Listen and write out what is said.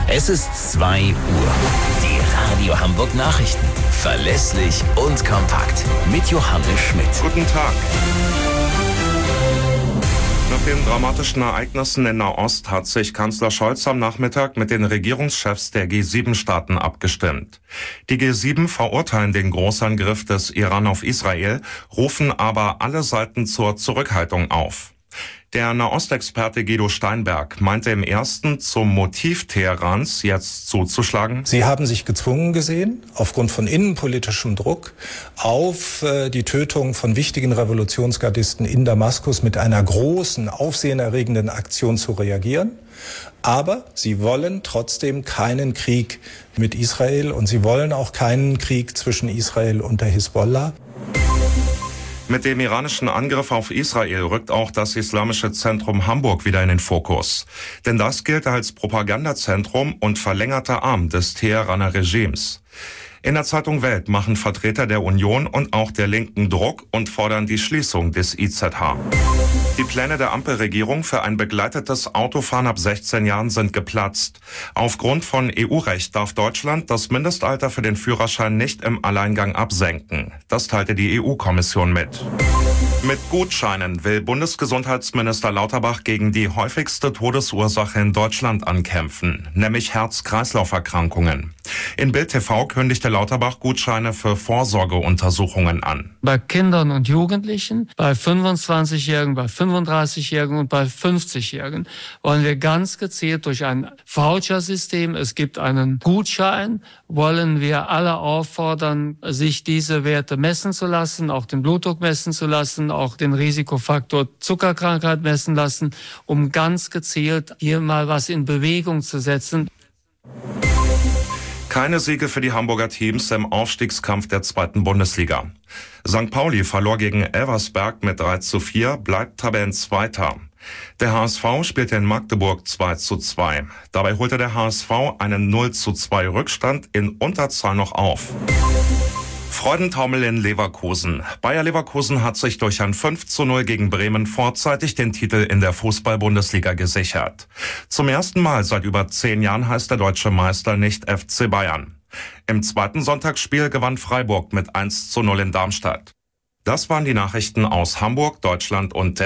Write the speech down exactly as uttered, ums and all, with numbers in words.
Es ist zwei Uhr. Die Radio Hamburg Nachrichten. Verlässlich und kompakt. Mit Johannes Schmidt. Guten Tag. Nach den dramatischen Ereignissen in Nahost hat sich Kanzler Scholz am Nachmittag mit den Regierungschefs der G sieben Staaten abgestimmt. Die G sieben verurteilen den Großangriff des Iran auf Israel, rufen aber alle Seiten zur Zurückhaltung auf. Der Nahostexperte Guido Steinberg meinte im ersten, zum Motiv Teherans jetzt zuzuschlagen. Sie haben sich gezwungen gesehen, aufgrund von innenpolitischem Druck, auf äh, die Tötung von wichtigen Revolutionsgardisten in Damaskus mit einer großen, aufsehenerregenden Aktion zu reagieren. Aber sie wollen trotzdem keinen Krieg mit Israel und sie wollen auch keinen Krieg zwischen Israel und der Hisbollah. Mit dem iranischen Angriff auf Israel rückt auch das Islamische Zentrum Hamburg wieder in den Fokus. Denn das gilt als Propagandazentrum und verlängerter Arm des Teheraner Regimes. In der Zeitung Welt machen Vertreter der Union und auch der Linken Druck und fordern die Schließung des I Z H. Die Pläne der Ampelregierung für ein begleitetes Autofahren ab sechzehn Jahren sind geplatzt. Aufgrund von E U-Recht darf Deutschland das Mindestalter für den Führerschein nicht im Alleingang absenken. Das teilte die E U-Kommission mit. Mit Gutscheinen will Bundesgesundheitsminister Lauterbach gegen die häufigste Todesursache in Deutschland ankämpfen, nämlich Herz-Kreislauf-Erkrankungen. In Bild T V kündigte Lauterbach Gutscheine für Vorsorgeuntersuchungen an. Bei Kindern und Jugendlichen, bei fünfundzwanzigjährigen, bei fünfunddreißigjährigen und bei fünfzigjährigen wollen wir ganz gezielt durch ein Vouchersystem, es gibt einen Gutschein, wollen wir alle auffordern, sich diese Werte messen zu lassen, auch den Blutdruck messen zu lassen, auch den Risikofaktor Zuckerkrankheit messen lassen, um ganz gezielt hier mal was in Bewegung zu setzen. Keine Siege für die Hamburger Teams im Aufstiegskampf der zweiten Bundesliga. Sankt Pauli verlor gegen Elversberg mit drei zu vier, bleibt Tabellenzweiter. Der H S V spielte in Magdeburg zwei zu zwei. Dabei holte der H S V einen null zu zwei Rückstand in Unterzahl noch auf. Freudentaumel in Leverkusen. Bayer Leverkusen hat sich durch ein fünf zu null gegen Bremen vorzeitig den Titel in der Fußball-Bundesliga gesichert. Zum ersten Mal seit über zehn Jahren heißt der deutsche Meister nicht F C Bayern. Im zweiten Sonntagsspiel gewann Freiburg mit eins zu null in Darmstadt. Das waren die Nachrichten aus Hamburg, Deutschland und